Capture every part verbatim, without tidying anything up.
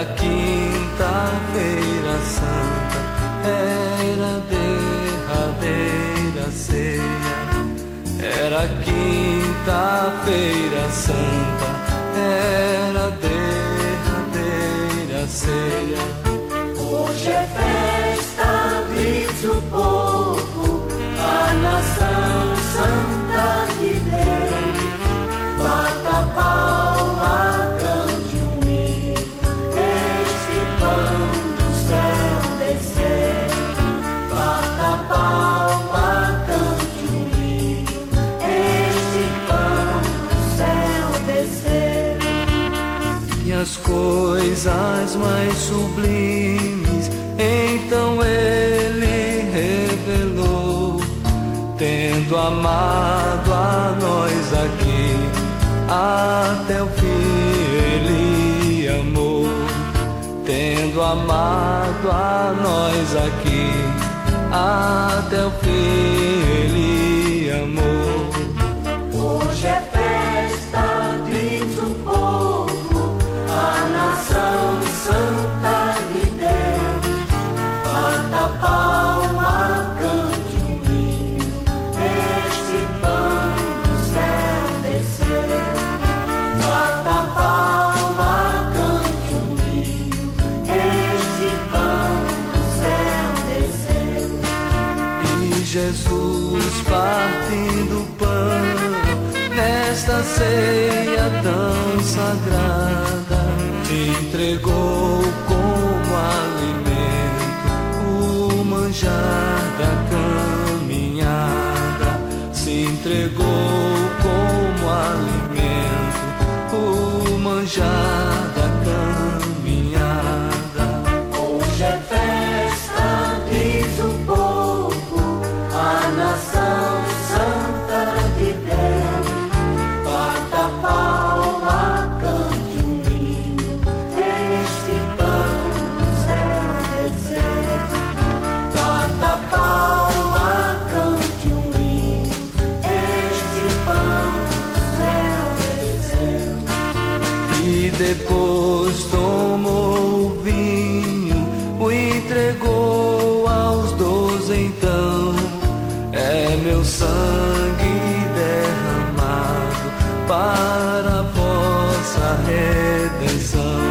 Era quinta-feira santa, era a derradeira ceia. Era quinta-feira santa, era a derradeira ceia. Hoje é festa, diz o povo, a nação santa de Deus. Bata palma, cante um hino, este pão do céu descer. Bata palma, cante um hino, este pão do céu descer. E as coisas mais sublimes então ele revelou, tendo amado a nós aqui, até o fim ele amou. Tendo amado a nós aqui, até o fim ele amou. Hoje é festa, diz o povo, a nação santa de Deus. Bata palma, cante um hino, este pão do céu descer. Bata palma, cante um hino, este pão do céu descer. E Jesus, partindo o pão nesta ceia tão sagrada, te entregou como alimento o manjar da caminhada. Se entregou como alimento o manjar da caminhada. Hoje é festa, diz o povo, a nação santa de Deus. Bata palma, cante um hino, este pão do céu descer. Bata palma, cante um hino, este pão do céu descer. E depois tomou o vinho, o entregou aos doze então. É meu sangue derramado para a vossa redenção.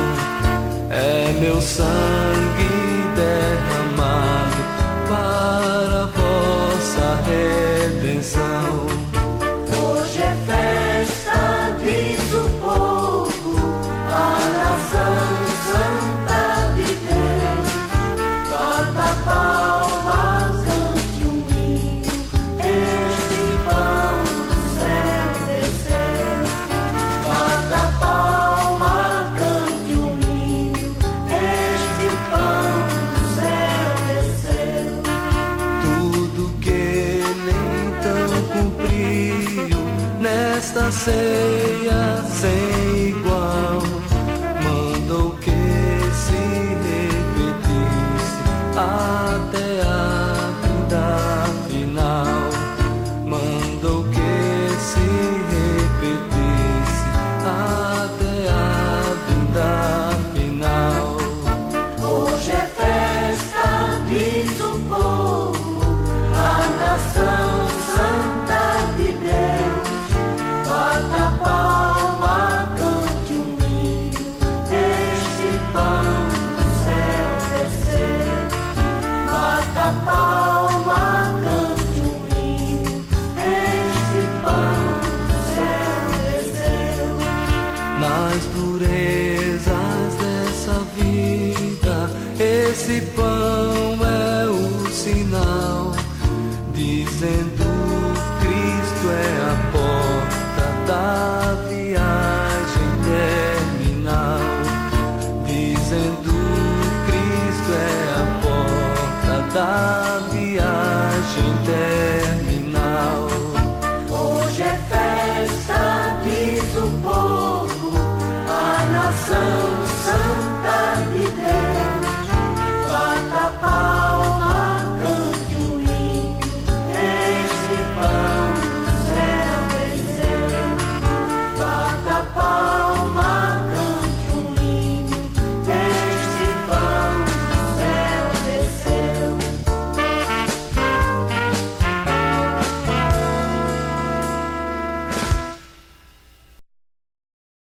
É meu sangue derramado para a vossa redenção. Hoje é festa, diz o povo, a nação santa de Deus. Bata palma, cante um hino, este pão do céu descer. Bata palma, cante um hino, este pão do céu descer. Tudo que ele então cumpriu nesta ceia sem